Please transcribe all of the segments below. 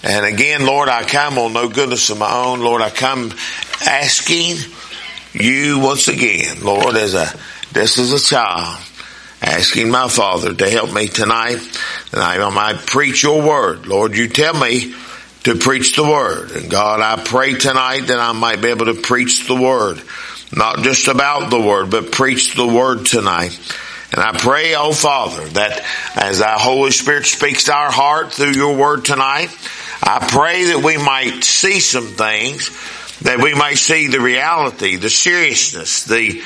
And again, Lord, I come on no goodness of my own. Lord, I come asking you once again, Lord, just as a child, asking my Father to help me tonight, that I might preach your word. Lord, you tell me to preach the word. And God, I pray tonight that I might be able to preach the word. Not just about the word, but preach the word tonight. And I pray, oh Father, that as thy Holy Spirit speaks to our heart through your word tonight, I pray that we might see some things, that we might see the reality, the seriousness,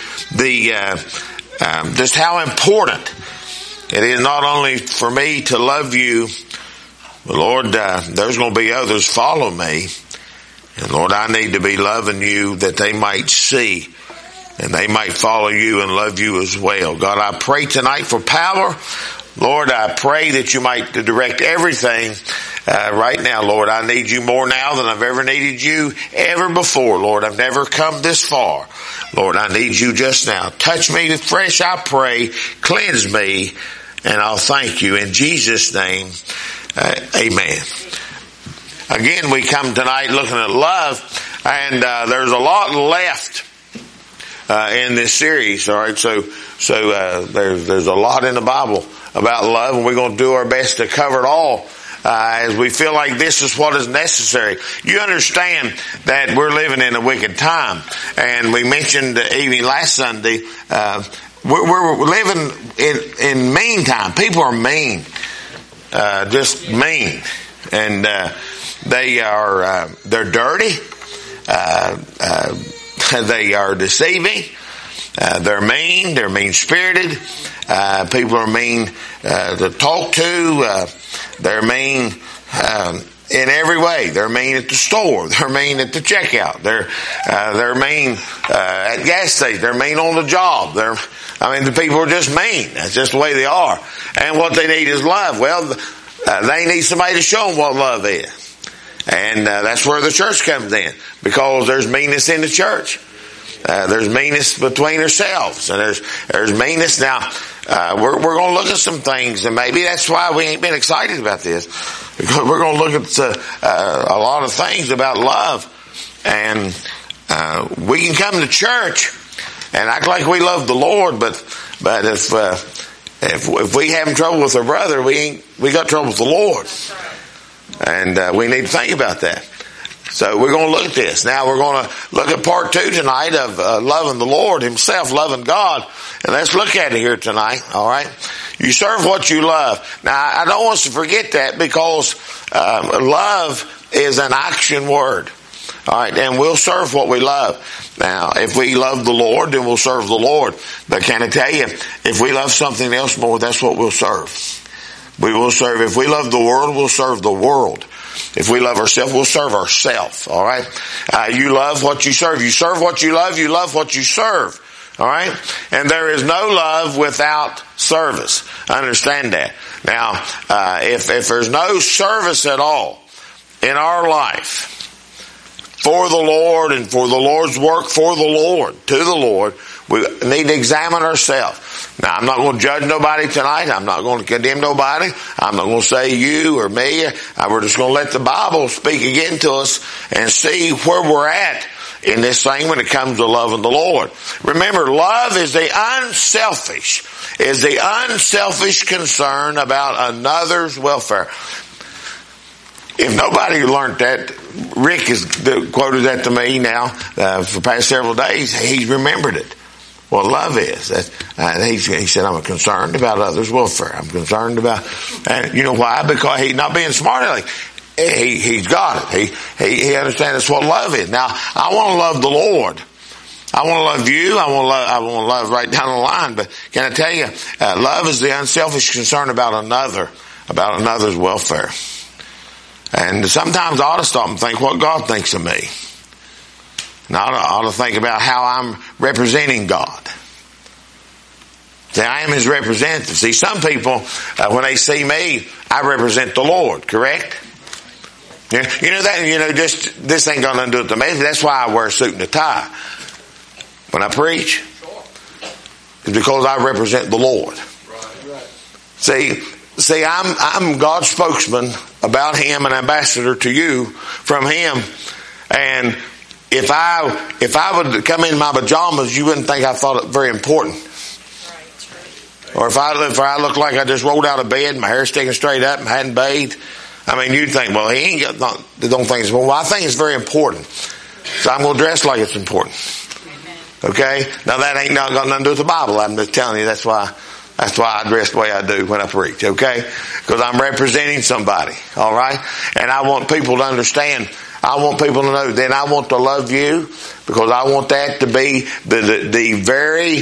just how important it is not only for me to love you, but Lord, there's going to be others follow me. And Lord, I need to be loving you that they might see and they might follow you and love you as well. God, I pray tonight for power. Lord, I pray that you might direct everything right now, Lord. I need you more now than I've ever needed you ever before, Lord. I've never come this far. Lord, I need you just now. Touch me fresh, I pray. Cleanse me, and I'll thank you. In Jesus' name, amen. Again, we come tonight looking at love, and there's a lot left in this series. All right, so there's a lot in the Bible about love, and we're going to do our best to cover it all as we feel like this is what is necessary. You understand that we're living in a wicked time, and we mentioned even last Sunday, we're living in mean time. People are mean, just mean, and they're dirty. They are deceiving. They're mean-spirited. People are mean to talk to. They're mean in every way. They're mean at the store. They're mean at the checkout. They're mean at gas stations. They're mean on the job. The people are just mean. That's just the way they are. And what they need is love. Well, they need somebody to show them what love is. And that's where the church comes in, because there's meanness in the church. There's meanness between ourselves, and there's meanness. Now, we're going to look at some things, and maybe that's why we ain't been excited about this, because we're going to look at a lot of things about love. And we can come to church and act like we love the Lord, but if we having trouble with our brother, we got trouble with the Lord. And we need to think about that. So we're going to look at this. Now we're going to look at part 2 tonight of loving the Lord himself, loving God. And let's look at it here tonight, all right? You serve what you love. Now, I don't want us to forget that, because love is an action word. All right, and we'll serve what we love. Now, if we love the Lord, then we'll serve the Lord. But can I tell you, if we love something else more, that's what we'll serve. We will serve. If we love the world, we'll serve the world. If we love ourselves, we'll serve ourselves. All right. You love what you serve. You serve what you love. You love what you serve. All right. And there is no love without service. Understand that. Now, if there's no service at all in our life for the Lord and for the Lord's work for the Lord, to the Lord, we need to examine ourselves. Now, I'm not going to judge nobody tonight. I'm not going to condemn nobody. I'm not going to say you or me. We're just going to let the Bible speak again to us and see where we're at in this thing when it comes to loving the Lord. Remember, love is the unselfish concern about another's welfare. If nobody learned that, Rick has quoted that to me now for the past several days. He's remembered it. What love is. He said, I'm concerned about others' welfare. I'm concerned about, and you know why? Because he's not being smart aleck. He's got it. He understands that's what love is. Now, I want to love the Lord. I want to love you. I want to love right down the line. But can I tell you, love is the unselfish concern about another's welfare. And sometimes I ought to stop and think what God thinks of me. And I ought to think about how I'm representing God. See, I am His representative. See, some people, when they see me, I represent the Lord, correct? You know that, just, this ain't got nothing to do with the message. That's why I wear a suit and a tie when I preach. It's because I represent the Lord. See, see, I'm God's spokesman about Him, an ambassador to you from Him. And if I would come in my pajamas, you wouldn't think I thought it very important. Or if I look like I just rolled out of bed, my hair's sticking straight up and hadn't bathed, I mean, you'd think, well, he ain't got, don't think it's important. Well, I think it's very important. So I'm going to dress like it's important. Okay? Now that ain't got nothing to do with the Bible. I'm just telling you, that's why I dress the way I do when I preach. Okay? Because I'm representing somebody. Alright? And I want people to understand. I want people to know. Then I want to love you, because I want that to be the very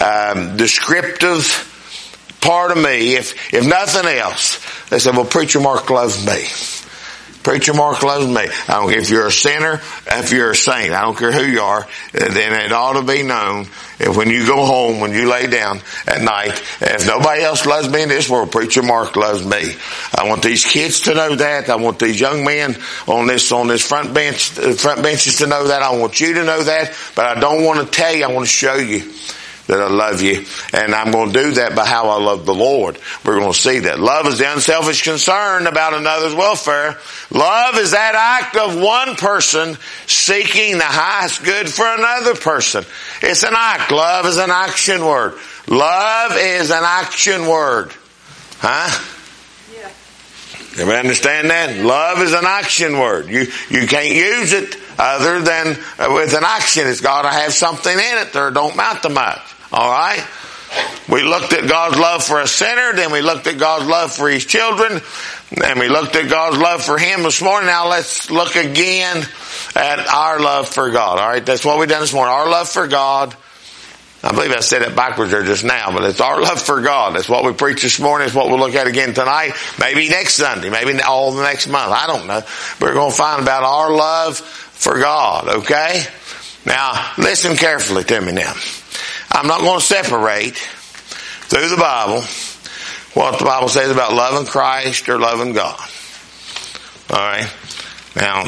descriptive part of me. If nothing else, they say, well, Preacher Mark loves me. Preacher Mark loves me. I don't care if you're a sinner, if you're a saint. I don't care who you are. Then it ought to be known that when you go home, when you lay down at night, if nobody else loves me in this world, Preacher Mark loves me. I want these kids to know that. I want these young men on this front benches to know that. I want you to know that. But I don't want to tell you. I want to show you that I love you. And I'm going to do that by how I love the Lord. We're going to see that. Love is the unselfish concern about another's welfare. Love is that act of one person seeking the highest good for another person. It's an act. Love is an action word. Love is an action word. Huh? Yeah. Everybody understand that? Love is an action word. You can't use it other than with an action. It's got to have something in it or don't amount to much. Alright? We looked at God's love for a sinner, then we looked at God's love for His children, and we looked at God's love for Him this morning. Now let's look again at our love for God. Alright? That's what we've done this morning. Our love for God. I believe I said it backwards there just now, but it's our love for God. That's what we preached this morning. It's what we'll look at again tonight. Maybe next Sunday. Maybe all the next month. I don't know. We're going to find about our love for God. Okay? Now, listen carefully to me now. I'm not going to separate through the Bible what the Bible says about loving Christ or loving God. Alright? Now,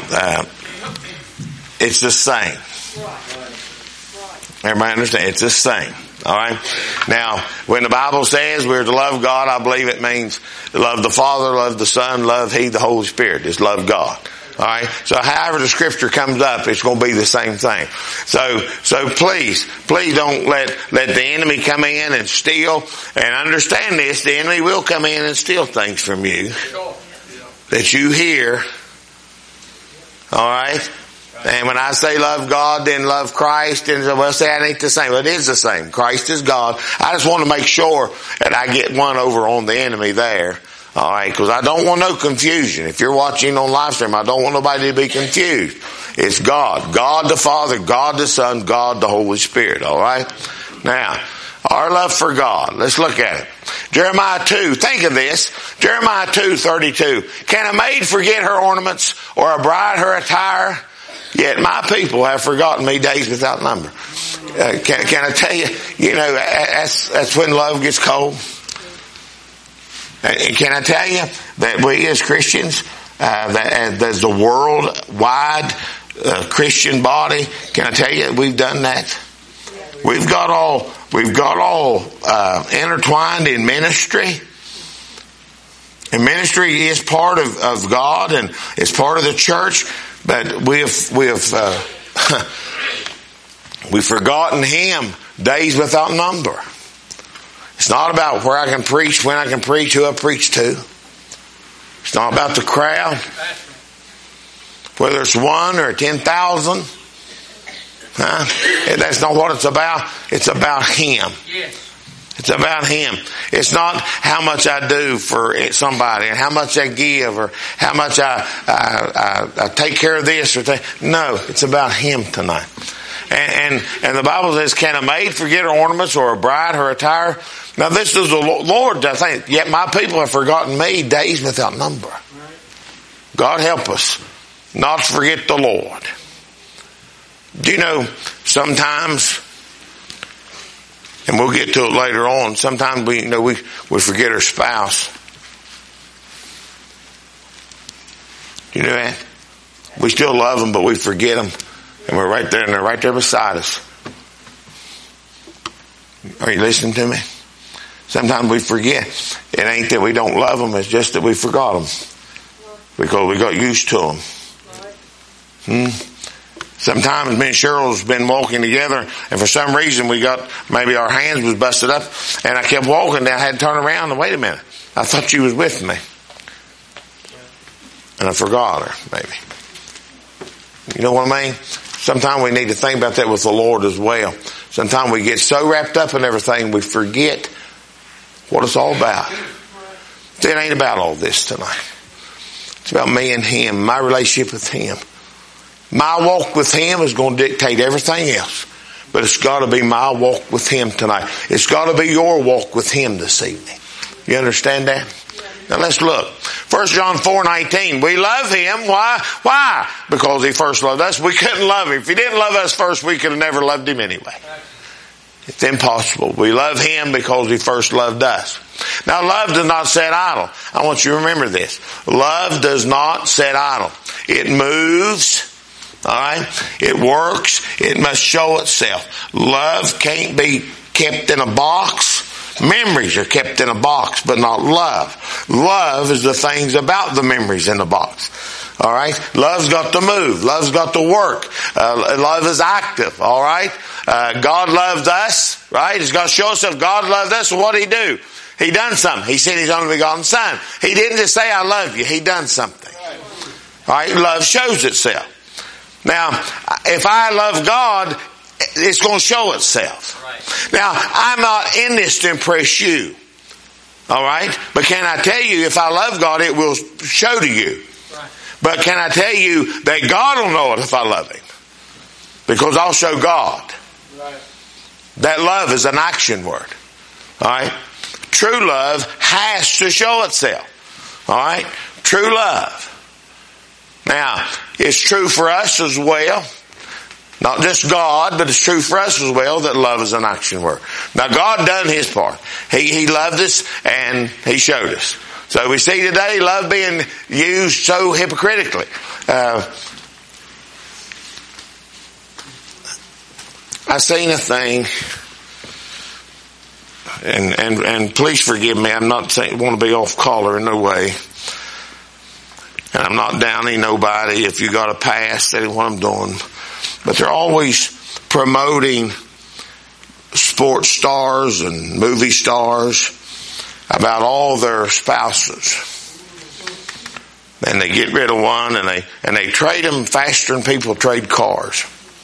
it's the same. Everybody understand? It's the same. Alright? Now, when the Bible says we're to love God, I believe it means love the Father, love the Son, love He, the Holy Spirit. It's love God. Alright? So however the scripture comes up, it's going to be the same thing. So please don't let the enemy come in and steal. And understand this, the enemy will come in and steal things from you that you hear. Alright? And when I say love God, then love Christ, and well, say it ain't the same. Well, it is the same. Christ is God. I just want to make sure that I get one over on the enemy there. Alright, because I don't want no confusion. If you're watching on live stream, I don't want nobody to be confused. It's God. God the Father, God the Son, God the Holy Spirit. Alright? Now, our love for God. Let's look at it. Jeremiah 2. Think of this. Jeremiah 2:32. Can a maid forget her ornaments, or a bride her attire? Yet my people have forgotten me days without number. Can I tell you, that's when love gets cold. Can I tell you that we as Christians, that as the worldwide Christian body, can I tell you we've done that? We've got all intertwined in ministry. And ministry is part of God, and it's part of the church, but we've forgotten Him days without number. It's not about where I can preach, when I can preach, who I preach to. It's not about the crowd. Whether it's 1 or 10,000. That's not what it's about. It's about Him. It's about Him. It's not how much I do for somebody and how much I give or how much I take care of this or that. No, it's about Him tonight. And the Bible says, can a maid forget her ornaments, or a bride her attire? Now this is the Lord, I think. Yet my people have forgotten me days without number. God help us not to forget the Lord. Do you know, sometimes, and we'll get to it later on, sometimes we forget our spouse. Do you know that? We still love them, but we forget them. And we're right there, and they're right there beside us. Are you listening to me? Sometimes we forget. It ain't that we don't love them, it's just that we forgot them. Because we got used to them. Sometimes me and Cheryl's been walking together, and for some reason maybe our hands was busted up, and I kept walking, and I had to turn around and wait a minute. I thought she was with me. And I forgot her, maybe. You know what I mean? Sometimes we need to think about that with the Lord as well. Sometimes we get so wrapped up in everything, we forget what it's all about. It ain't about all this tonight. It's about me and Him, my relationship with Him. My walk with Him is going to dictate everything else. But it's got to be my walk with Him tonight. It's got to be your walk with Him this evening. You understand that? Now let's look. 1 John 4:19. We love Him. Why? Why? Because He first loved us. We couldn't love Him. If He didn't love us first, we could have never loved Him anyway. It's impossible. We love Him because He first loved us. Now love does not set idle. I want you to remember this. Love does not set idle. It moves. Alright? It works. It must show itself. Love can't be kept in a box. Memories are kept in a box, but not love. Love is the things about the memories in the box. Alright? Love's got to move. Love's got to work. Love is active. Alright? God loved us. Right? It's got to show itself. God loved us. So what did He do? He done something. He sent His only begotten Son. He didn't just say, I love you. He done something. Alright? Love shows itself. Now, if I love God, it's going to show itself. Right. Now, I'm not in this to impress you. Alright? But can I tell you, if I love God, it will show to you. Right. But can I tell you that God will know it if I love Him? Because I'll show God. Right. That love is an action word. Alright? True love has to show itself. Alright? True love. Now, it's true for us as well. Not just God, but it's true for us as well that love is an action word. Now God done His part. He loved us and He showed us. So we see today love being used so hypocritically. I seen a thing, and please forgive me, I'm not saying want to be off color in no way. And I'm not downing nobody. If you got a pass, that ain't what I'm doing. But they're always promoting sports stars and movie stars about all their spouses. And they get rid of one and they trade them faster than people trade cars.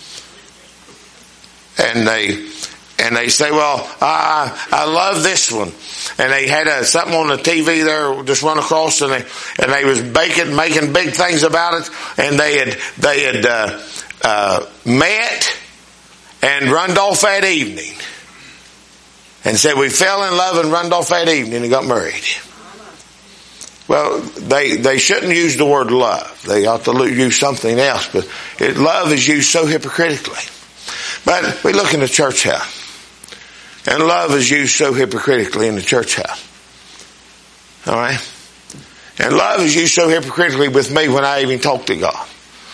And they say, well, I love this one. And they had something on the TV there just run across, and they was making big things about it. And they had met and run off that evening. And said, we fell in love and run off that evening and got married. Well, they shouldn't use the word love. They ought to use something else. But love is used so hypocritically. But we look in the church house. And love is used so hypocritically in the church house. Alright? And love is used so hypocritically with me when I even talk to God.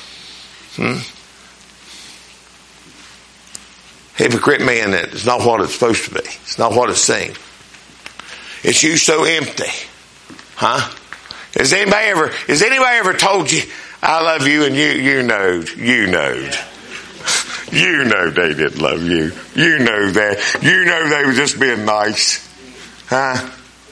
Hypocrite meaning that it's not what it's supposed to be. It's not what it's saying. It's used so empty. Huh? Has anybody ever told you, I love you, and you knowed. You know they didn't love you. You know that. You know they were just being nice. Huh?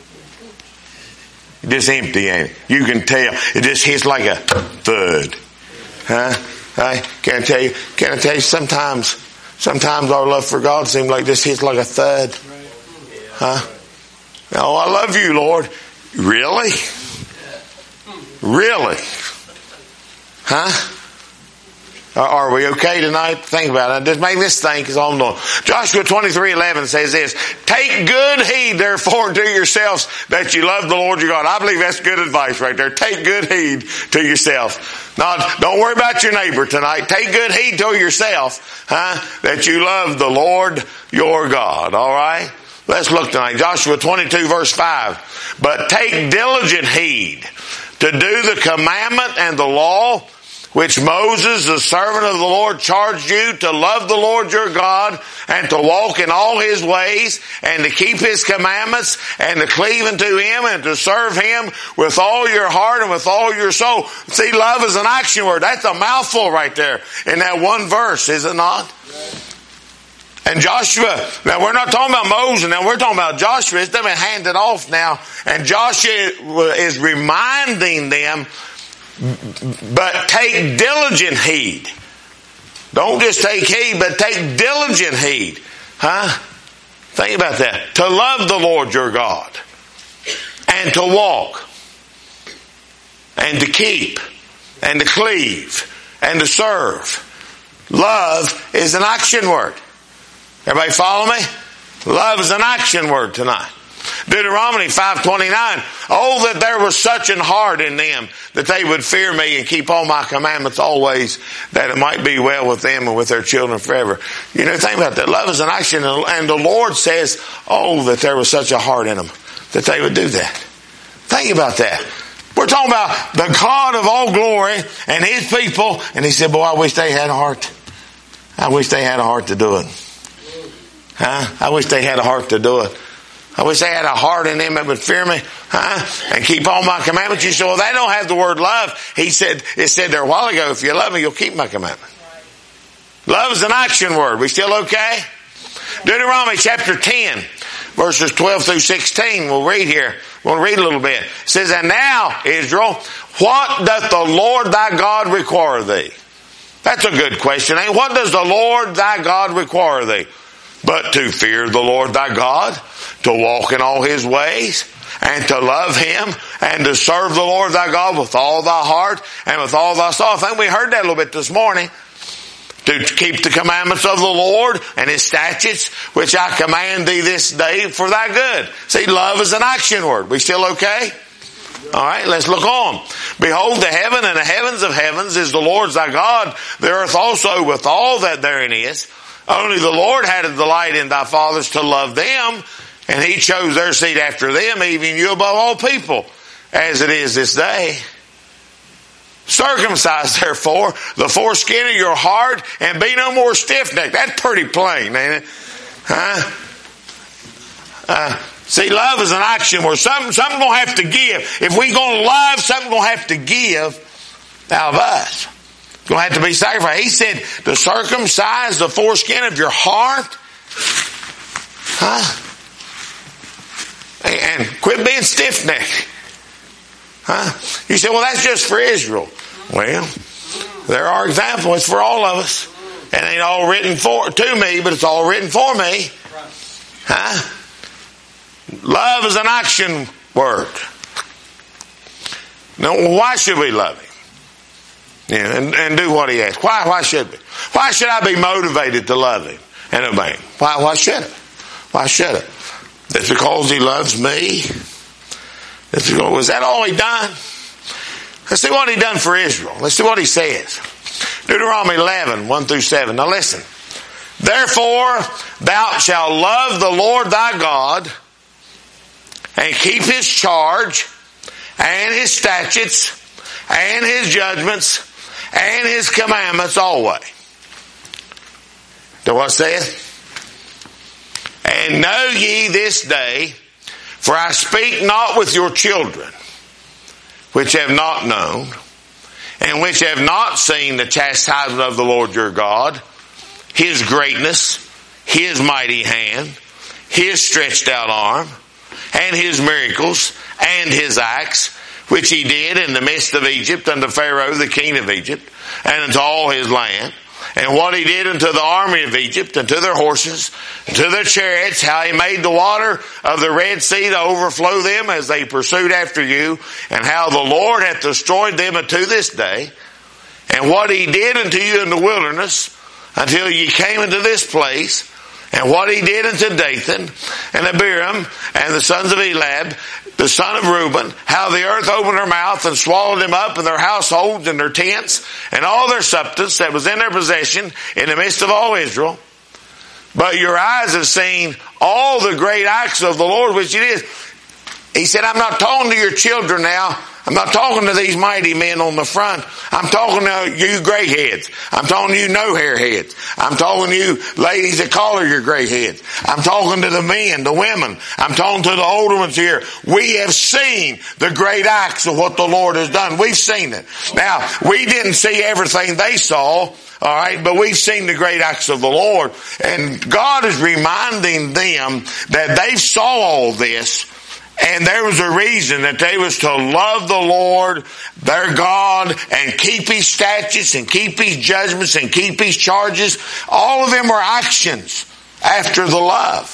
Just empty, ain't it? You can tell. It just hits like a thud. Huh? Can I tell you sometimes our love for God seems like this hits like a thud. Huh? Oh, I love you, Lord. Really? Really? Huh? Are we okay tonight? Think about it. Just make this thing, because I'm doing. Joshua 23:11 says this: take good heed, therefore, to yourselves that you love the Lord your God. I believe that's good advice right there. Take good heed to yourself. Don't worry about your neighbor tonight. Take good heed to yourself, that you love the Lord your God. All right? Let's look tonight. Joshua 22 verse 5. But take diligent heed to do the commandment and the law which Moses, the servant of the Lord, charged you to love the Lord your God and to walk in all his ways and to keep his commandments and to cleave unto him and to serve him with all your heart and with all your soul. See, love is an action word. That's a mouthful right there in that one verse, is it not? And Joshua, now we're not talking about Moses, now we're talking about Joshua. It's been handed off now. And Joshua is reminding them, but take diligent heed. Don't just take heed, but take diligent heed. Think about that. To love the Lord your God. And to walk. And to keep. And to cleave. And to serve. Love is an action word. Everybody follow me? Love is an action word tonight. Deuteronomy 5:29. Oh, that there was such an heart in them that they would fear me and keep all my commandments always, that it might be well with them and with their children forever. You know, think about that. Love is an action, and the Lord says, oh, that there was such a heart in them that they would do that. Think about that. We're talking about the God of all glory and his people, and he said, boy, I wish they had a heart. I wish they had a heart to do it. I wish they had a heart to do it. I wish they had a heart in them that would fear me, and keep all my commandments. You say, well, they don't have the word love. It said there a while ago, if you love me, you'll keep my commandments. Love is an action word. We still okay? Deuteronomy chapter 10, verses 12 through 16. We'll read here. We'll read a little bit. It says, and now, Israel, what doth the Lord thy God require thee? That's a good question. What does the Lord thy God require thee? But to fear the Lord thy God, to walk in all his ways, and to love him, and to serve the Lord thy God with all thy heart, and with all thy soul. I think we heard that a little bit this morning. To keep the commandments of the Lord and his statutes, which I command thee this day for thy good. See, love is an action word. We still okay? Alright, let's look on. Behold, the heaven and the heavens of heavens is the Lord's thy God, the earth also with all that therein is. Only the Lord had a delight in thy fathers to love them, and he chose their seed after them, even you above all people, as it is this day. Circumcise therefore the foreskin of your heart, and be no more stiff-necked. That's pretty plain, ain't it? See, love is an action where something gonna have to give. If we gonna love, something gonna have to give out of us. It's gonna have to be sacrificed. He said to circumcise the foreskin of your heart. And quit being stiff-necked. You say, well, that's just for Israel. Well, there are examples. It's for all of us. It ain't all written to me, but it's all written for me. Love is an action word. Now, why should we love him? Yeah, and do what he asks. Why should we? Why should I be motivated to love him and obey him? Why should I? Why should I? That's because he loves me. Was that all he done? Let's see what he done for Israel. Let's see what he says. Deuteronomy 11, 1 through 7. Now listen. Therefore thou shalt love the Lord thy God, and keep his charge, and his statutes, and his judgments, and his commandments always. Do what it says? And know ye this day, for I speak not with your children, which have not known, and which have not seen the chastisement of the Lord your God, his greatness, his mighty hand, his stretched out arm, and his miracles, and his acts, which he did in the midst of Egypt unto Pharaoh the king of Egypt, and unto all his land, and what he did unto the army of Egypt, and to their horses, and to their chariots, how he made the water of the Red Sea to overflow them as they pursued after you, and how the Lord hath destroyed them unto this day, and what he did unto you in the wilderness, until ye came into this place, and what he did unto Dathan, and Abiram, and the sons of Elab, the son of Reuben, how the earth opened her mouth and swallowed them up, and their households and their tents, and all their substance that was in their possession in the midst of all Israel. But your eyes have seen all the great acts of the Lord which he did. He said, I'm not talking to your children now. I'm not talking to these mighty men on the front. I'm talking to you gray heads. I'm talking to you no hair heads. I'm talking to you ladies that collar your gray heads. I'm talking to the men, the women. I'm talking to the older ones here. We have seen the great acts of what the Lord has done. We've seen it. Now, we didn't see everything they saw. All right, but we've seen the great acts of the Lord. And God is reminding them that they saw all this. And there was a reason that they was to love the Lord, their God, and keep His statutes, and keep His judgments, and keep His charges. All of them are actions after the love.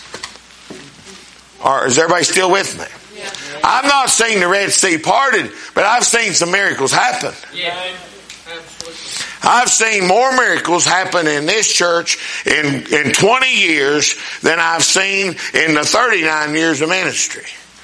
Or is everybody still with me? Yeah. I've not seen the Red Sea parted, but I've seen some miracles happen. Yeah. I've seen more miracles happen in this church in 20 years than I've seen in the 39 years of ministry.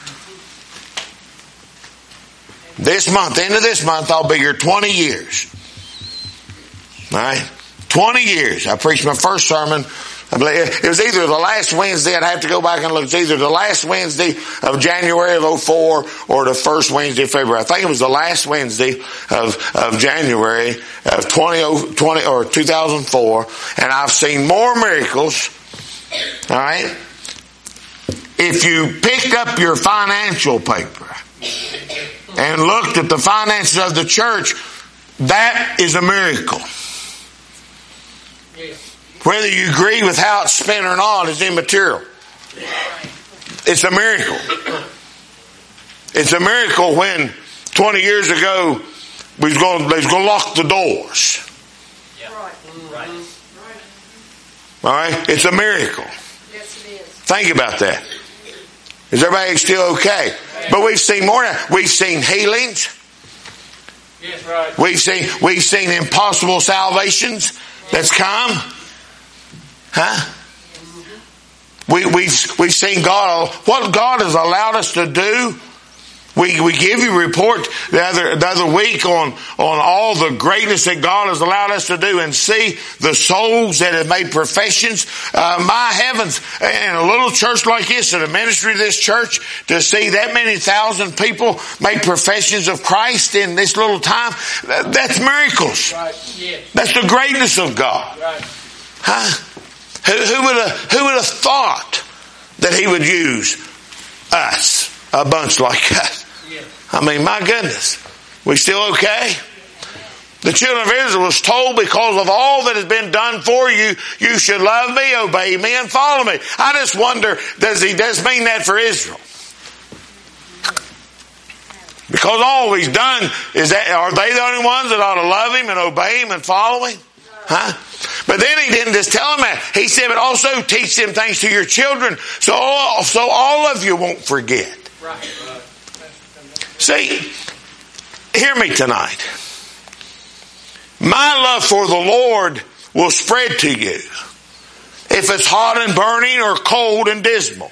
This month, end of this month, I'll be here 20 years. All right? 20 years. I preached my first sermon. I believe it was either the last Wednesday, I'd have to go back and look, it's either the last Wednesday of January of 04 or the first Wednesday of February. I think it was the last Wednesday of January of 2020 or 2004, and I've seen more miracles. All right? If you picked up your financial paper and looked at the finances of the church, that is a miracle. Whether you agree with how it's spent or not is immaterial. It's a miracle. It's a miracle when 20 years ago they was going to lock the doors. All right? It's a miracle. Yes, it is. Think about that. Is everybody still okay? But we've seen more now. We've seen healings. Yes, right. We've seen impossible salvations that's come. Huh? We've seen God, what God has allowed us to do. We give you a report the other week on all the greatness that God has allowed us to do, and see the souls that have made professions. My heavens, in a little church like this, in a ministry of this church, to see that many thousand people make professions of Christ in this little time, that's miracles. Right. Yes. That's the greatness of God. Right. Huh? Who would have thought that He would use us, a bunch like us? I mean, my goodness. We still okay? The children of Israel was told, because of all that has been done for you, you should love me, obey me, and follow me. I just wonder, does He mean that for Israel? Because all He's done is that, are they the only ones that ought to love Him and obey Him and follow Him? Huh? But then He didn't just tell them that. He said, but also teach them things to your children, so all of you won't forget. Right. See, hear me tonight. My love for the Lord will spread to you, if it's hot and burning or cold and dismal.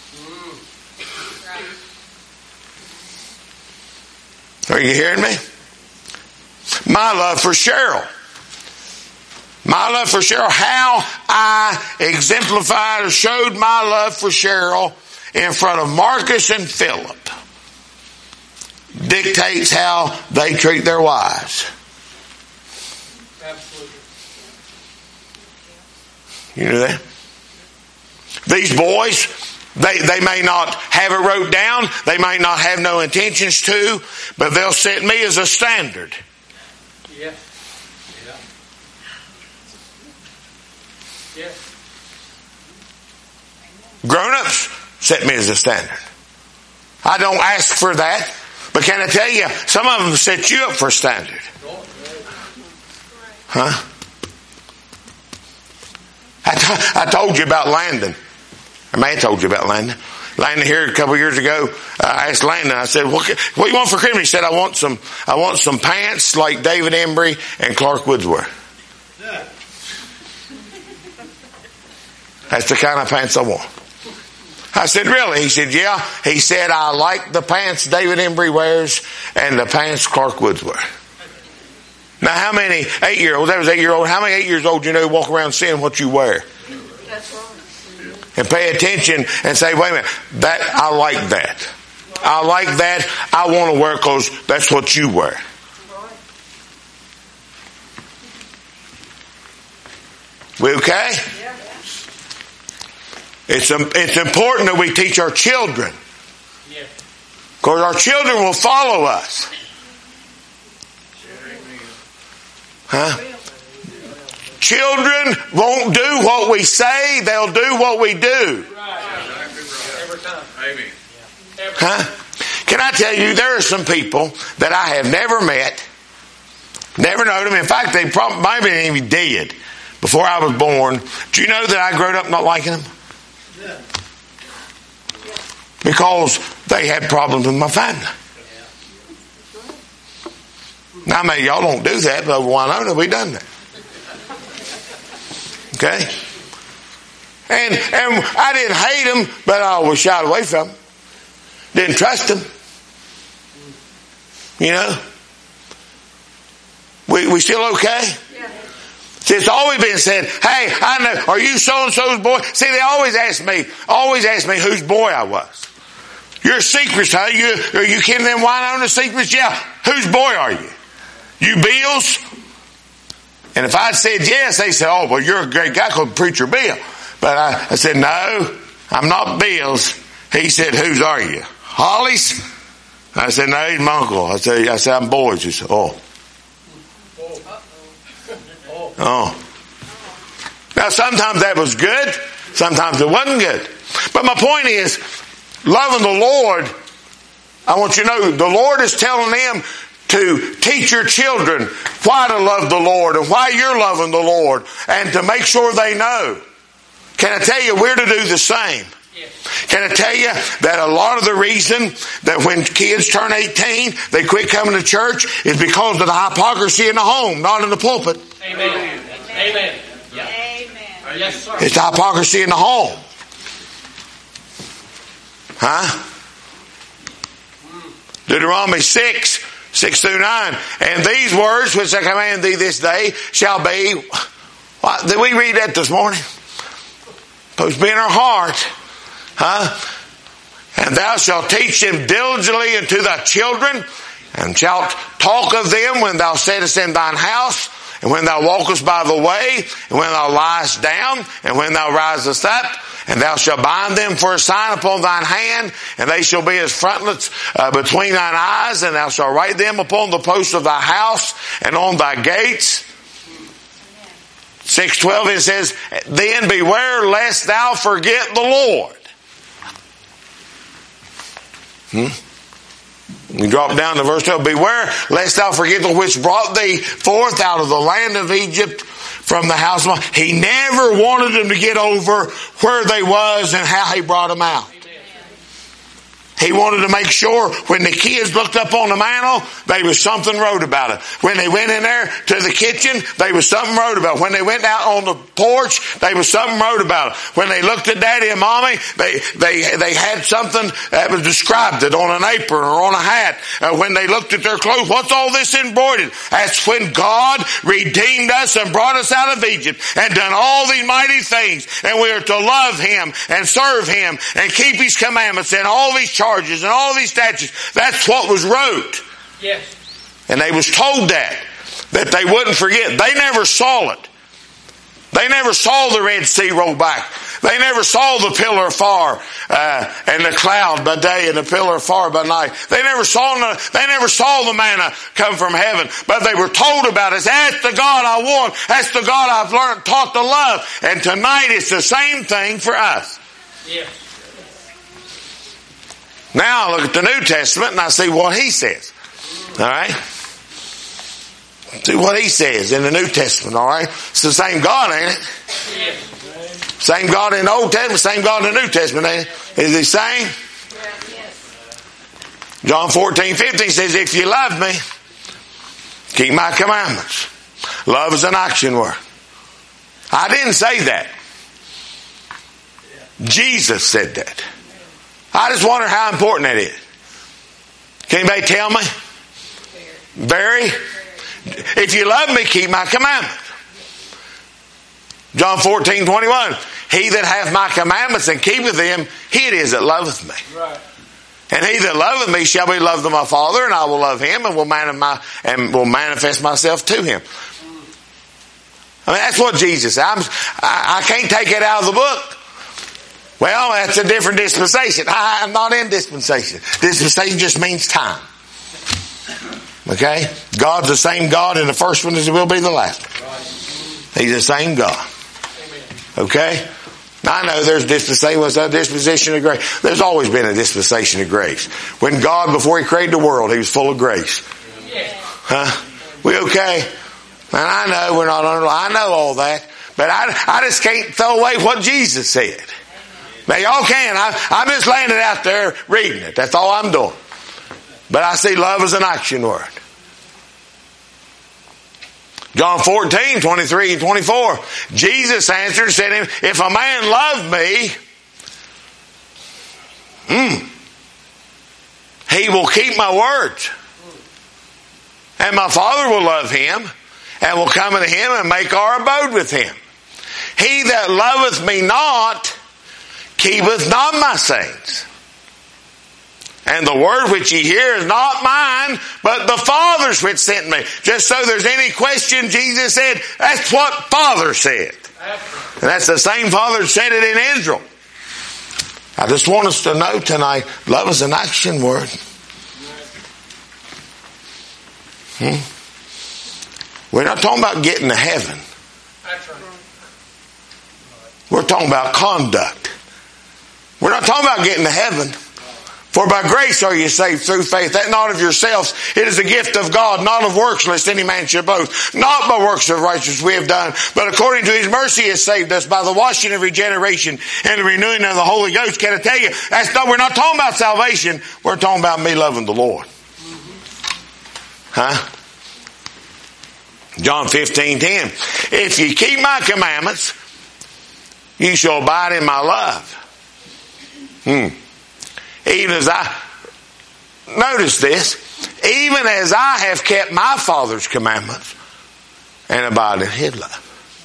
Are you hearing me? My love for Cheryl. My love for Cheryl. How I exemplified or showed my love for Cheryl in front of Marcus and Philip dictates how they treat their wives. Absolutely. You know that? These boys, they may not have it wrote down, they may not have no intentions to, but they'll set me as a standard. Yeah. Yeah. Grown-ups set me as a standard. I don't ask for that, but can I tell you, some of them set you up for a standard. Huh? I told you about Landon. I may have told you about Landon. Landon here a couple of years ago, I asked Landon, I said, what do you want for Christmas? He said, I want some pants like David Embry and Clark Woods wear. That's the kind of pants I want. I said, really? He said, yeah. He said, I like the pants David Embry wears and the pants Clark Woods wear. Now, how many 8-year-olds, that was 8-year-old, how many 8 years old do you know walk around seeing what you wear? That's right. And pay attention and say, wait a minute, that I like that. I like that. I want to wear because that's what you wear. We okay? It's important that we teach our children. Because our children will follow us. Huh? Children won't do what we say, they'll do what we do. Huh? Can I tell you, there are some people that I have never met, never known them. In fact, they probably might have been even dead before I was born. Do you know that I grew up not liking them? Because they had problems with my family. Now, maybe y'all don't do that, but Winona, we done that. Okay? And I didn't hate them, but I always shied away from them. Didn't trust them. You know? We still okay? Yeah. See, it's always been said, hey, I know, are you so-and-so's boy? See, they always ask me whose boy I was. You're secrets, huh? Are you kidding them Winona secrets? Yeah. Whose boy are you? You Bill's? And if I'd said yes, they said, oh, well, you're a great guy called Preacher Bill. But I said, no, I'm not Bill's. He said, whose are you? Holly's? I said, no, he's my uncle. I said, I'm Boyd's. He said, oh. Oh. Now, sometimes that was good. Sometimes it wasn't good. But my point is, loving the Lord, I want you to know, the Lord is telling them to teach your children why to love the Lord and why you're loving the Lord and to make sure they know. Can I tell you, we're to do the same. Can I tell you that a lot of the reason that when kids turn 18, they quit coming to church is because of the hypocrisy in the home, not in the pulpit. Amen. Amen. Yeah. Amen. Yes, sir. It's the hypocrisy in the home. Huh? Deuteronomy 6:6-9. And these words which I command thee this day shall be. What, did we read that this morning? Supposed to be in our heart. Huh? And thou shalt teach them diligently unto thy children, and shalt talk of them when thou sittest in thine house, and when thou walkest by the way, and when thou liest down, and when thou risest up. And thou shalt bind them for a sign upon thine hand, and they shall be as frontlets between thine eyes, and thou shalt write them upon the posts of thy house and on thy gates. 6:12 it says, then beware lest thou forget the Lord. You drop down to verse 12. Beware lest thou forget the which brought thee forth out of the land of Egypt from the house of. He never wanted them to get over where they was and how he brought them out. He wanted to make sure when the kids looked up on the mantle, there was something wrote about it. When they went in there to the kitchen, there was something wrote about it. When they went out on the porch, there was something wrote about it. When they looked at Daddy and Mommy, they had something that was described it on an apron or on a hat. When they looked at their clothes, what's all this embroidered? That's when God redeemed us and brought us out of Egypt and done all these mighty things. And we are to love Him and serve Him and keep His commandments and all these charges and all these statutes. That's what was wrote. Yes. And they was told that they wouldn't forget. They never saw it. They never saw the Red Sea roll back. They never saw the pillar of fire and the cloud by day and the pillar of fire by night. They never saw the manna come from heaven, but they were told about it. That's the God I want. That's the God I've learned, taught to love. And tonight it's the same thing for us. Yes. Now I look at the New Testament and I see what he says. All right? See what he says in the New Testament, all right? It's the same God, ain't it? Yes. Same God in the Old Testament, same God in the New Testament, ain't it? Is he same? Yes. John 14:15 says, if you love me, keep my commandments. Love is an action word. I didn't say that. Jesus said that. I just wonder how important that is. Can anybody tell me? Very. If you love me, keep my commandments. John 14:21. He that hath my commandments and keepeth them, he it is that loveth me. Right. And he that loveth me shall be loved of my Father, and I will love him, and will manifest myself to him. I mean, that's what Jesus said. I can't take it out of the book. Well, that's a different dispensation. I'm not in dispensation. Dispensation just means time. Okay? God's the same God in the first one as he will be the last one. He's the same God. Okay? I know there's dispensation. What's that? Dispensation of grace. There's always been a dispensation of grace. When God, before he created the world, he was full of grace. Huh? We okay? And I know we're not under, I know all that. But I just can't throw away what Jesus said. Now y'all can. I'm just laying it out there, reading it. That's all I'm doing. But I see love as an action word. John 14, 23 and 24. Jesus answered and said to him, if a man love me, he will keep my words. And my Father will love him, and will come unto him and make our abode with him. He that loveth me not, keepeth not my sayings. And the word which ye hear is not mine, but the Father's which sent me. Just so there's any question, Jesus said, that's what Father said. And that's the same Father that said it in Israel. I just want us to know tonight, love is an action word. We're not talking about getting to heaven. We're talking about conduct. We're not talking about getting to heaven. For by grace are you saved through faith, that not of yourselves. It is a gift of God, not of works, lest any man should boast. Not by works of righteousness we have done, but according to his mercy he has saved us by the washing of regeneration and the renewing of the Holy Ghost. Can I tell you, we're not talking about salvation. We're talking about me loving the Lord. Huh? John 15:10. If ye keep my commandments, you shall abide in my love. Even as notice this, even as I have kept my Father's commandments and abide in his love.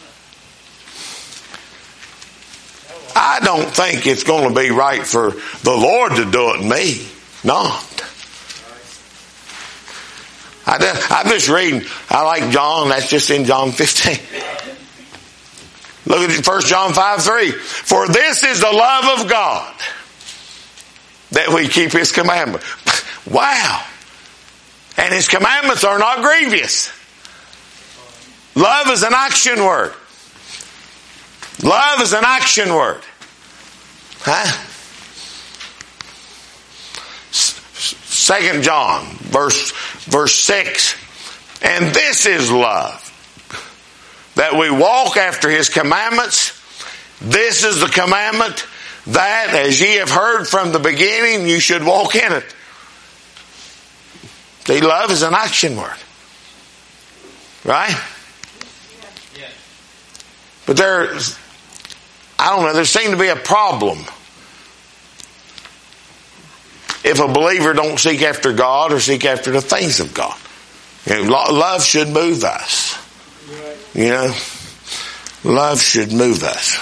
I don't think it's going to be right for the Lord to do it me. Not. I'm just reading. I like John. That's just in John 15. Look at 1 John 5:3. For this is the love of God, that we keep his commandments. Wow. And his commandments are not grievous. Love is an action word. Love is an action word. Huh? 2 John, verse 6. And this is love, that we walk after his commandments. This is the commandment, that as ye have heard from the beginning, you should walk in it. See, love is an action word. Right? Yes. But there seems to be a problem if a believer don't seek after God or seek after the things of God. You know, love should move us. You know, love should move us.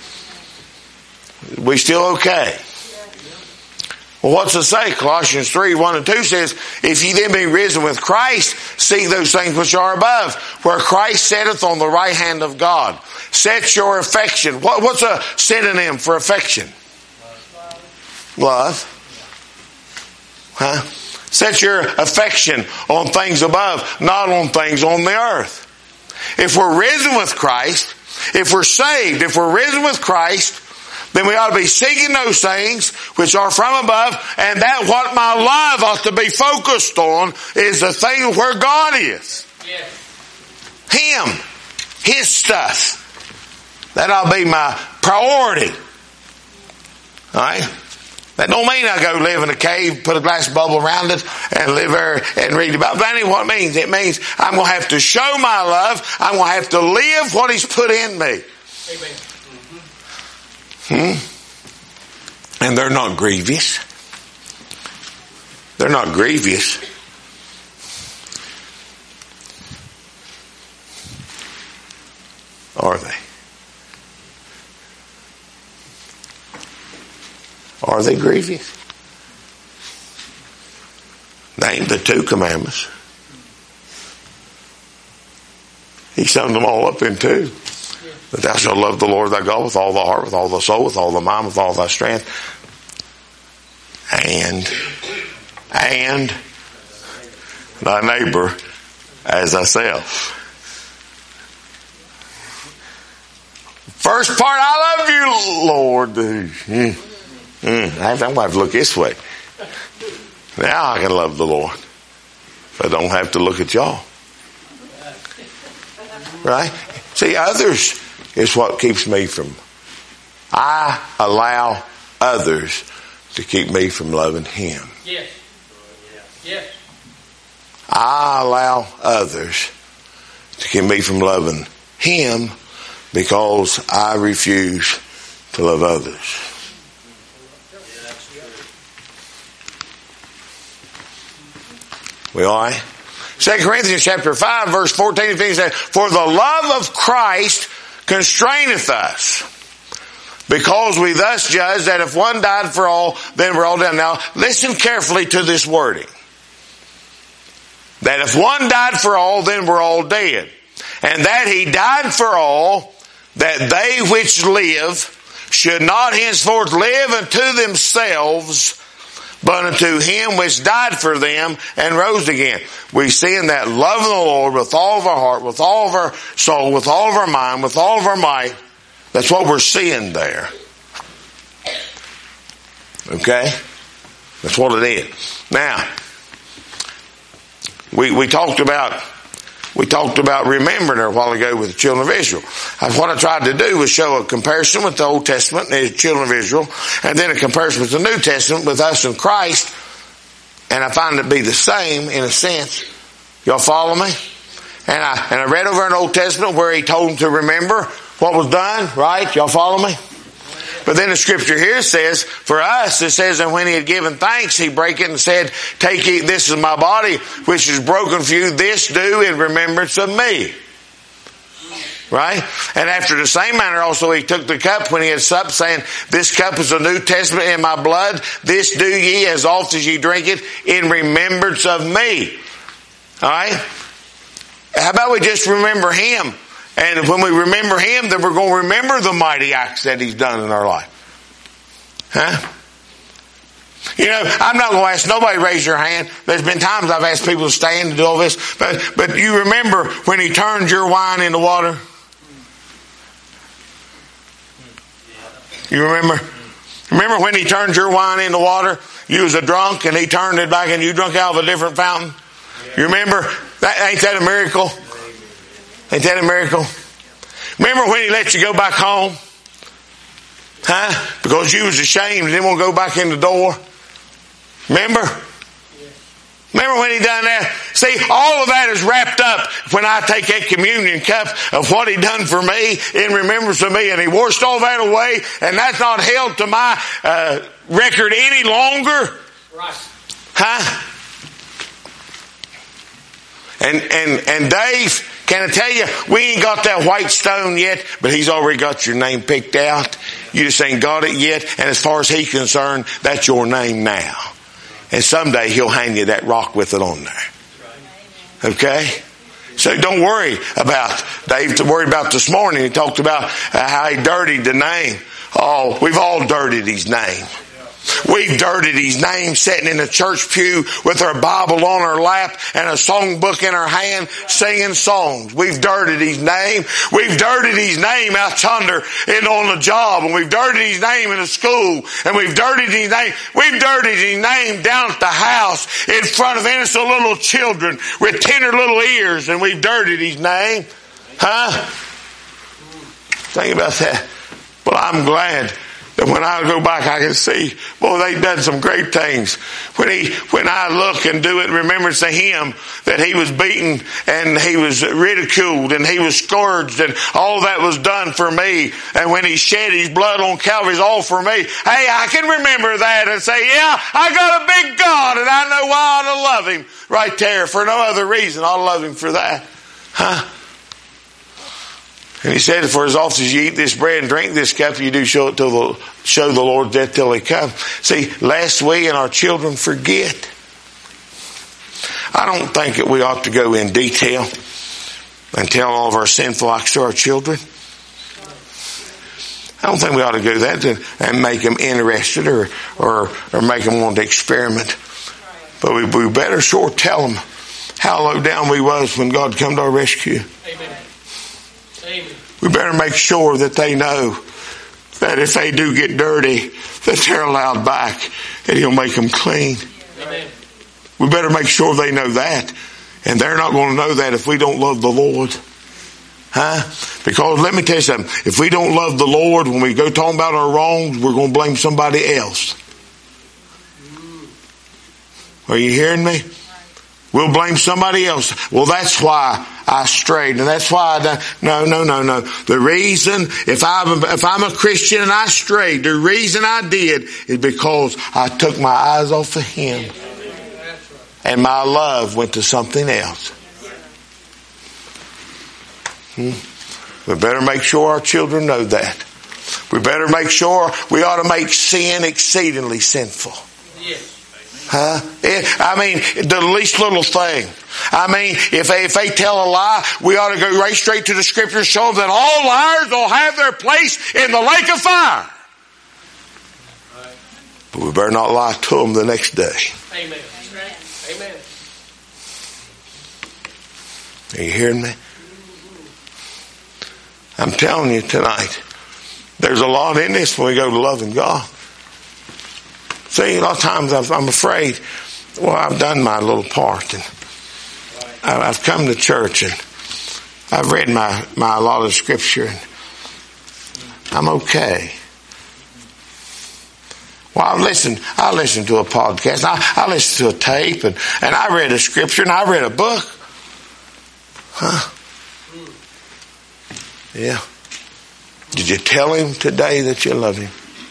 We still okay? Well, what's it say? Colossians 3:1-2 says, if ye then be risen with Christ, seek those things which are above, where Christ sitteth on the right hand of God. Set your affection. What's a synonym for affection? Love. Huh? Set your affection on things above, not on things on the earth. If we're risen with Christ, if we're saved, if we're risen with Christ, then we ought to be seeking those things which are from above, and that what my life ought to be focused on is the thing where God is. Yes. Him. His stuff. That ought to be my priority. Alright? That don't mean I go live in a cave, put a glass bubble around it, and live there and read about it. That ain't what it means. It means I'm going to have to show my love. I'm going to have to live what he's put in me. Amen. And they're not grievous. They're not grievous. Are they? Are they grievous? They ain't the 2 commandments. He summed them all up in 2. That thou shalt love the Lord thy God with all thy heart, with all thy soul, with all thy mind, with all thy strength. And thy neighbor as thyself. First part, I love you, Lord. I'm going to have to look this way. Now I can love the Lord. I don't have to look at y'all. Right? See, others is what keeps me from. I allow others to keep me from loving Him. Yes. Yes. I allow others to keep me from loving Him because I refuse to love others. We all right? 2 Corinthians chapter 5 verse 14 and 15 says, for the love of Christ constraineth us, because we thus judge that if one died for all, then we're all dead. Now listen carefully to this wording. That if one died for all, then we're all dead. And that He died for all, that they which live should not henceforth live unto themselves, but unto Him which died for them and rose again. We see in that loving the Lord with all of our heart, with all of our soul, with all of our mind, with all of our might. That's what we're seeing there. Okay? That's what it is. Now, we talked about remembering her a while ago with the children of Israel. What I tried to do was show a comparison with the Old Testament and the children of Israel, and then a comparison with the New Testament with us and Christ. And I find it to be the same in a sense. Y'all follow me? And I read over in the Old Testament where He told them to remember what was done, right? Y'all follow me? But then the scripture here says, for us, it says, and when He had given thanks, He brake it and said, take, eat, this is my body, which is broken for you. This do in remembrance of me. Right? And after the same manner also He took the cup when He had supped, saying, this cup is the New Testament in my blood. This do ye as oft as ye drink it in remembrance of me. Alright? How about we just remember Him? And when we remember Him, then we're going to remember the mighty acts that He's done in our life. Huh? You know, I'm not going to ask nobody to raise your hand. There's been times I've asked people to stand and do all this. But you remember when He turned your wine into water? You remember? Remember when He turned your wine into water? You was a drunk and He turned it back and you drunk out of a different fountain? You remember? Ain't that a miracle? Ain't that a miracle? Remember when He let you go back home? Huh? Because you was ashamed and didn't want to go back in the door. Remember? Remember when He done that? See, all of that is wrapped up when I take that communion cup of what He done for me in remembrance of me. And He washed all that away. And that's not held to my record any longer. Right. Huh? And Dave, can I tell you, we ain't got that white stone yet, but He's already got your name picked out. You just ain't got it yet. And as far as He's concerned, that's your name now. And someday He'll hang you that rock with it on there. Okay? So don't worry about, Dave worried about this morning. He talked about how he dirtied the name. Oh, we've all dirtied His name. We've dirtied His name sitting in a church pew with our Bible on our lap and a songbook in our hand singing songs. We've dirtied His name. We've dirtied His name out yonder and on the job, and we've dirtied His name in the school, and we've dirtied His name. We've dirtied His name down at the house in front of innocent little children with tender little ears, and we've dirtied His name. Huh? Think about that. Well, I'm glad that when I go back, I can see, boy, they've done some great things. When I look and do it in remembrance of Him, that He was beaten and He was ridiculed and He was scourged and all that was done for me. And when He shed His blood on Calvary, it's all for me. Hey, I can remember that and say, yeah, I got a big God and I know why I ought to love Him right there. For no other reason, I'll love Him for that. Huh? And He said, for as often as you eat this bread and drink this cup, you do show the Lord's death till He comes. See, lest we and our children forget. I don't think that we ought to go in detail and tell all of our sinful acts to our children. I don't think we ought to do that and make them interested or make them want to experiment. But we better sure tell them how low down we was when God come to our rescue. Amen. Amen. We better make sure that they know that if they do get dirty, that they're allowed back and He'll make them clean. Amen. We better make sure they know that. And they're not going to know that if we don't love the Lord. Huh? Because let me tell you something. If we don't love the Lord, when we go talking about our wrongs, we're going to blame somebody else. Are you hearing me? We'll blame somebody else. Well, that's why I strayed, and that's why I done. No. The reason, if I'm a Christian and I strayed, the reason I did is because I took my eyes off of Him, and my love went to something else. We better make sure our children know that. We better make sure we ought to make sin exceedingly sinful. Yes. Huh? I mean, the least little thing. I mean, if they tell a lie, we ought to go right straight to the Scripture and show them that all liars will have their place in the lake of fire. But we better not lie to them the next day. Amen. Amen. Are you hearing me? I'm telling you tonight, there's a lot in this when we go to loving God. See, a lot of times I'm afraid, well, I've done my little part, and I've come to church, and I've read my lot of Scripture, and I'm okay. Well, I listened to a podcast, I listened to a tape, and I read a Scripture, and I read a book. Huh? Yeah. Did you tell Him today that you love Him?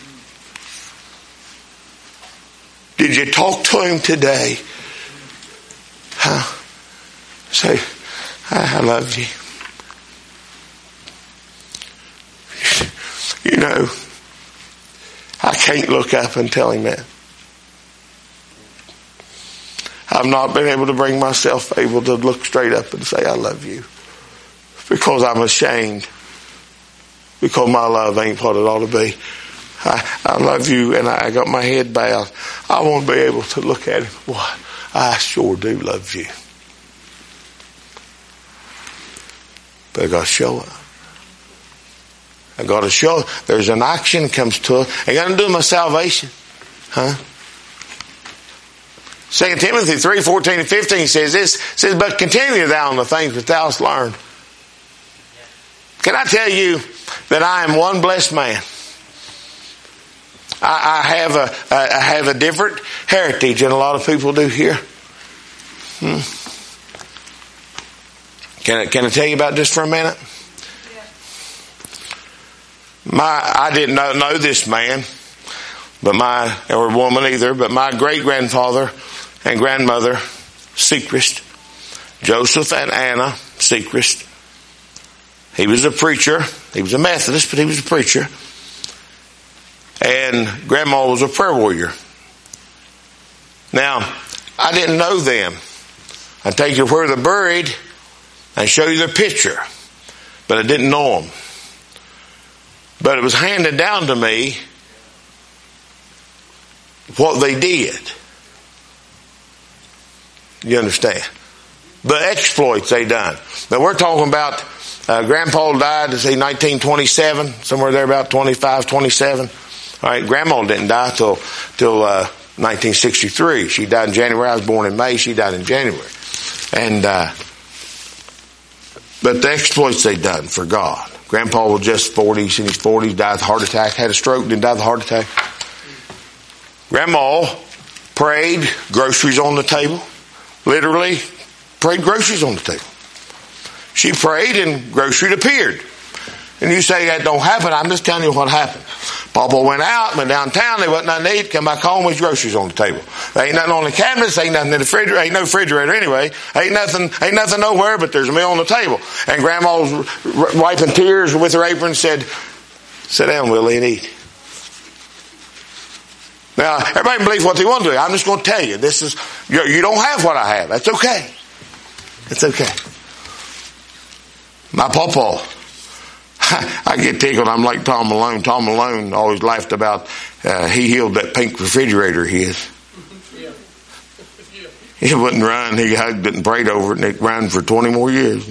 Did you talk to Him today? Huh? Say, I love you. You know, I can't look up and tell Him that. I've not been able to bring myself able to look straight up and say, I love you. Because I'm ashamed. Because my love ain't what it ought to be. I love you, and I got my head bowed. I want to be able to look at Him. Well, I sure do love you. But I got to show up. I got to show. There's an action comes to it. I got to do my salvation. Huh? 2 Timothy 3:14-15 says this. Says, but continue thou in the things that thou hast learned. Can I tell you that I am one blessed man? I have a different heritage than a lot of people do here. Can I tell you about this for a minute? I didn't know this man, or woman either, but my great grandfather and grandmother, Sechrist, Joseph and Anna Sechrist. He was a preacher. He was a Methodist, but he was a preacher. And Grandma was a prayer warrior. Now, I didn't know them. I'd take you where they're buried and show you their picture. But I didn't know them. But it was handed down to me what they did. You understand? The exploits they done. Now we're talking about Grandpa died, say 1927, somewhere there about 25, 27. All right, Grandma didn't die till 1963. She died in January. I was born in May. She died in January. And but the exploits they done for God. Grandpa was just 40s, in his 40s, died of a heart attack, had a stroke, then died of a heart attack. Grandma prayed, groceries on the table. Literally prayed groceries on the table. She prayed and groceries appeared. And you say that don't happen. I'm just telling you what happened. Papa went downtown, there wasn't nothing to eat, come back home with groceries on the table. There ain't nothing on the cabinets, ain't nothing in the refrigerator, ain't no refrigerator anyway. Ain't nothing nowhere, but there's a meal on the table. And Grandma was wiping tears with her apron and said, sit down, Willie, and eat. Now, everybody can believe what they want to do. I'm just going to tell you, this is, you don't have what I have. That's okay. It's okay. My pawpaw, I get tickled. I'm like Tom Malone. Tom Malone always laughed about, he healed that pink refrigerator of his. He wouldn't run. He hugged it and prayed over it, and it ran for 20 more years.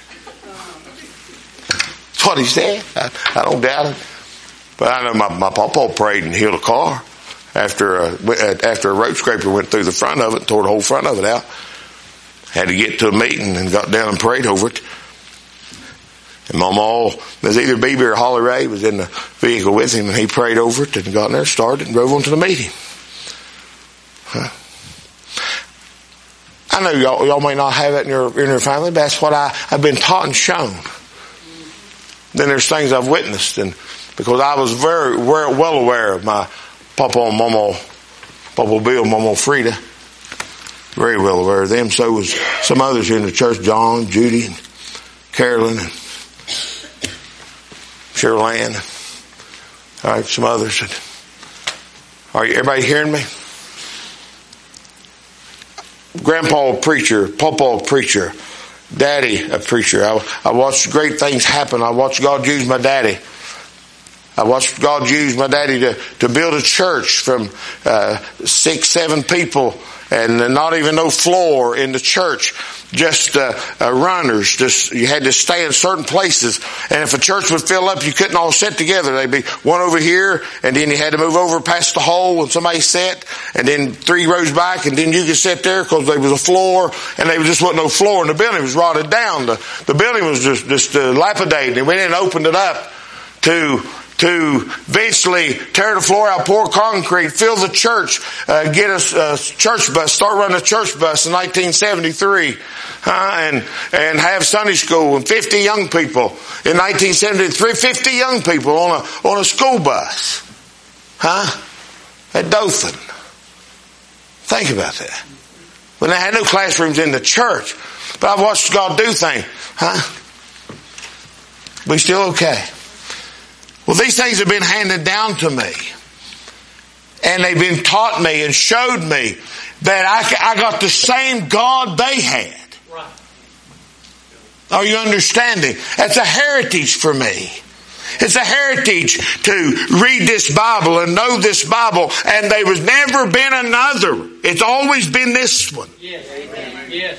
That's what he said. I don't doubt it. But I know my pawpaw prayed and healed a car after a road scraper went through the front of it and tore the whole front of it out. Had to get to a meeting and got down and prayed over it. And Mama, there's either BB or Holly Ray was in the vehicle with him, and he prayed over it and got in there, started, and drove on to the meeting. I know y'all may not have it in your family, but that's what I've been taught and shown. Then there's things I've witnessed, and because I was very well aware of my Papa and Mama, Papa Bill, Mama Frida, very well aware of them. So was some others in the church, John, Judy, and Carolyn, and Cheryl Ann. All right, some others. Are you everybody hearing me? Grandpa a preacher, Papa a preacher, Daddy a preacher. I watched great things happen. I watched God use my daddy. I watched God use my daddy to build a church from 6, 7 people and not even no floor in the church. Just runners. Just you had to stay in certain places. And if a church would fill up, you couldn't all sit together. They'd be one over here, and then you had to move over past the hole and somebody sat, and then 3 rows back, and then you could sit there because there was a floor, and there just wasn't no floor, and the building was rotted down. The building was just dilapidated, and we didn't open it up to eventually tear the floor out, pour concrete, fill the church, get a church bus, start running a church bus in 1973, and have Sunday school and 50 young people in 1973, 50 young people on a school bus, at Dothan. Think about that. When they had no classrooms in the church, but I've watched God do things, We still okay. Well, these things have been handed down to me. And they've been taught me and showed me that I got the same God they had. Right. Are you understanding? That's a heritage for me. It's a heritage to read this Bible and know this Bible. And there was never been another. It's always been this one. Yes. Amen. Yes.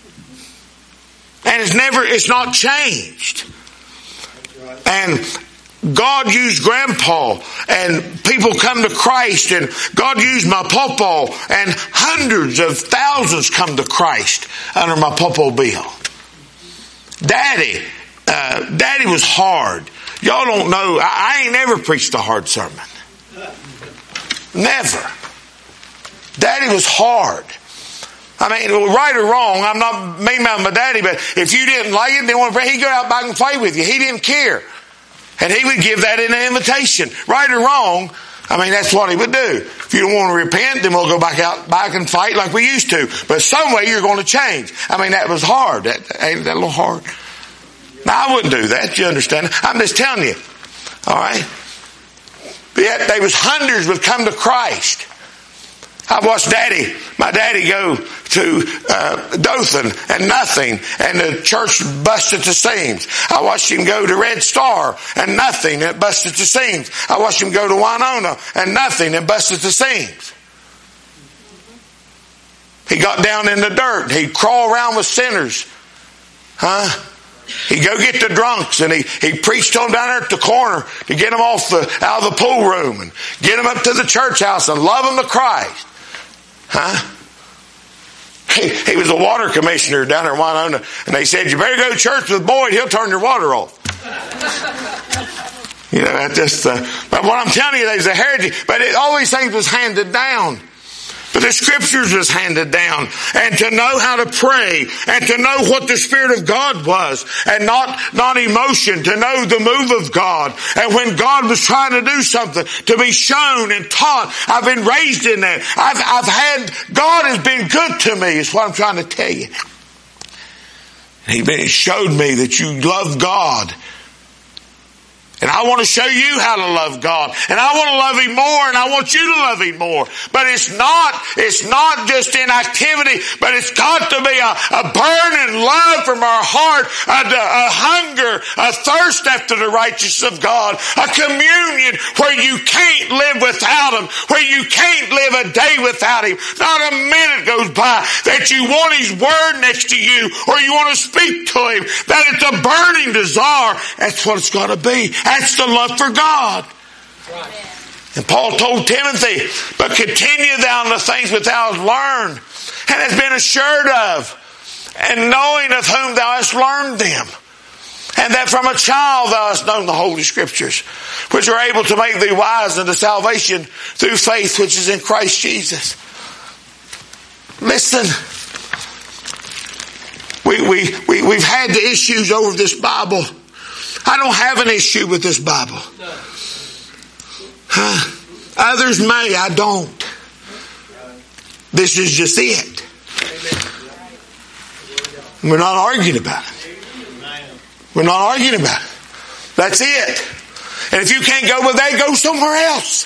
And it's not changed. And God used Grandpa, and people come to Christ, and God used my Pawpaw, and hundreds of thousands come to Christ under my Pawpaw Bill. Daddy was hard. Y'all don't know, I ain't never preached a hard sermon. Never. Daddy was hard. I mean, right or wrong, I'm not mean about my daddy, but if you didn't like it, he'd go out back and play with you. He didn't care. And he would give that in an invitation. Right or wrong, I mean, that's what he would do. If you don't want to repent, then we'll go back and fight like we used to. But some way you're going to change. I mean, that was hard. Ain't that a little hard? Now, I wouldn't do that. You understand? I'm just telling you. All right? But yet, there was hundreds would come to Christ. I watched my daddy go to Dothan and nothing, and the church busted to seams. I watched him go to Red Star and nothing, and it busted to seams. I watched him go to Winona and nothing, and busted to seams. He got down in the dirt. He'd crawl around with sinners. He'd go get the drunks, and he preached to them down there at the corner to get them out of the pool room and get them up to the church house and love them to Christ. He was a water commissioner down there in Winona, and they said, you better go to church with Boyd, he'll turn your water off. You know, that's just, but what I'm telling you, there's a heritage, but all these things was handed down. But the scriptures was handed down, and to know how to pray, and to know what the Spirit of God was, and not emotion, to know the move of God. And when God was trying to do something, to be shown and taught. I've been raised in that. God has been good to me, is what I'm trying to tell you. He showed me that you love God And I want to show you how to love God. And I want to love Him more, and I want you to love Him more. But it's not just in activity, but it's got to be a burning love from our heart, a hunger, a thirst after the righteousness of God, a communion where you can't live without Him, where you can't live a day without Him. Not a minute goes by that you want His Word next to you, or you want to speak to Him. That it's a burning desire. That's what it's got to be. That's the love for God. Right. And Paul told Timothy, but continue thou in the things which thou hast learned and hast been assured of, and knowing of whom thou hast learned them, and that from a child thou hast known the Holy Scriptures, which are able to make thee wise unto salvation through faith which is in Christ Jesus. Listen, we've had the issues over this Bible. I don't have an issue with this Bible. Others may, I don't. This is just it. We're not arguing about it. We're not arguing about it. That's it. And if you can't go with that, go somewhere else.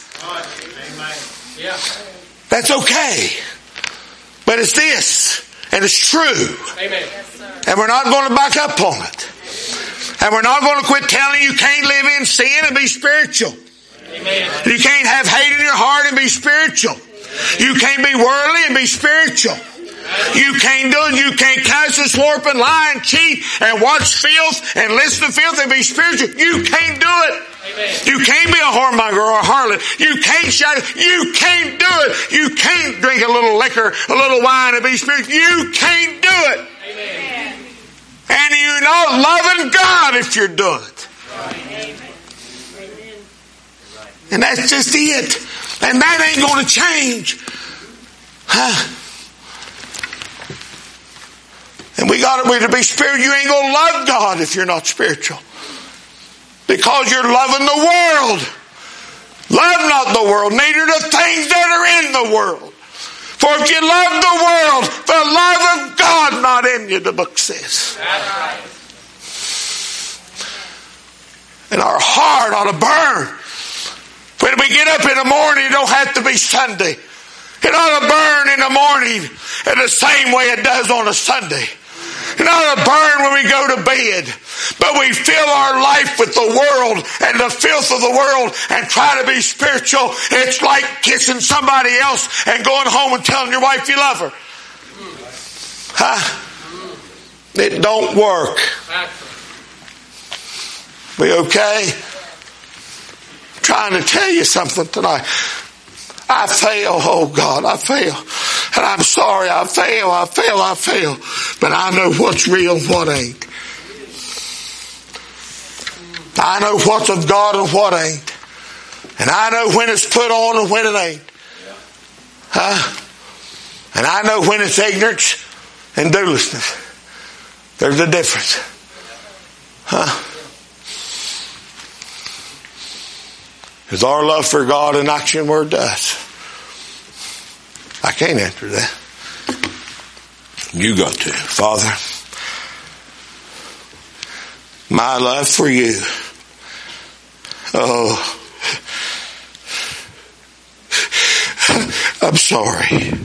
That's okay. But it's this, and it's true. And we're not going to back up on it. And we're not going to quit telling you can't live in sin and be spiritual. Amen. You can't have hate in your heart and be spiritual. You can't be worldly and be spiritual. You can't do it. You can't cuss and slurp and lie and cheat and watch filth and listen to filth and be spiritual. You can't do it. Amen. You can't be a whoremonger or a harlot. You can't shout. You can't do it. You can't drink a little liquor, a little wine and be spiritual. You can't do it. Amen. And you're not loving God if you're doing it. And that's just it. And that ain't going to change. And we're to be spiritual. You ain't going to love God if you're not spiritual. Because you're loving the world. Love not the world, neither the things that are in the world. For if you love the world, the love of God not in you, the book says. That's right. And our heart ought to burn. When we get up in the morning, it don't have to be Sunday. It ought to burn in the morning in the same way it does on a Sunday. It ought to burn when we go to bed. But we fill our life with the world and the filth of the world and try to be spiritual. It's like kissing somebody else and going home and telling your wife you love her. It don't work. We okay? I'm trying to tell you something tonight. I fail, oh God, I fail. And I'm sorry, I fail. But I know what's real and what ain't. I know what's of God and what ain't. And I know when it's put on and when it ain't. And I know when it's ignorance and doolishness. There's a difference. Is our love for God an action word to us? I can't answer that. You got to. Father, my love for you. Oh, I'm sorry.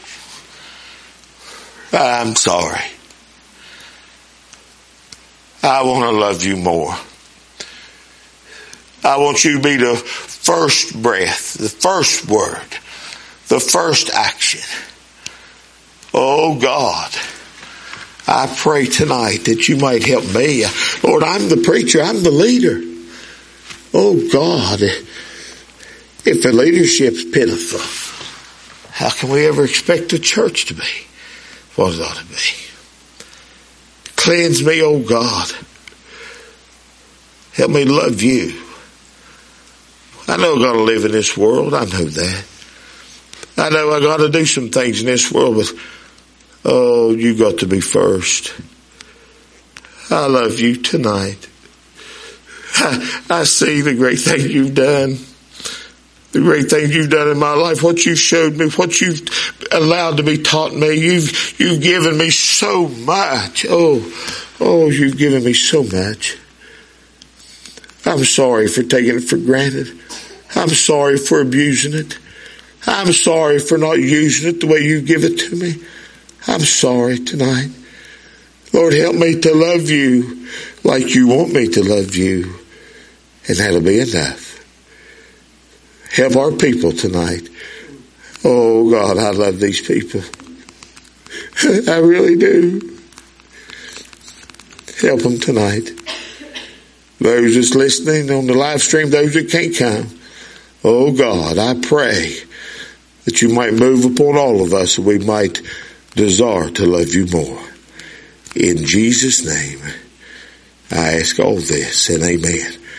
I'm sorry. I want to love you more. I want you to be the first breath, the first word, the first action. Oh God, I pray tonight that you might help me. Lord, I'm the preacher, I'm the leader. Oh God, if the leadership's pitiful, how can we ever expect the church to be what it ought to be? Cleanse me, oh God. Help me love you. I know I've got to live in this world. I know that. I know I've got to do some things in this world, but oh, you got to be first. I love you tonight. I see the great thing you've done. The great things you've done in my life. What you showed me. What you've allowed to be taught me. You've given me so much. Oh, you've given me so much. I'm sorry for taking it for granted. I'm sorry for abusing it. I'm sorry for not using it the way you give it to me. I'm sorry tonight. Lord, help me to love you like you want me to love you. And that'll be enough. Help our people tonight. Oh God, I love these people. I really do. Help them tonight. Those that's listening on the live stream, those that can't come. Oh God, I pray that you might move upon all of us and we might desire to love you more. In Jesus' name, I ask all this and amen.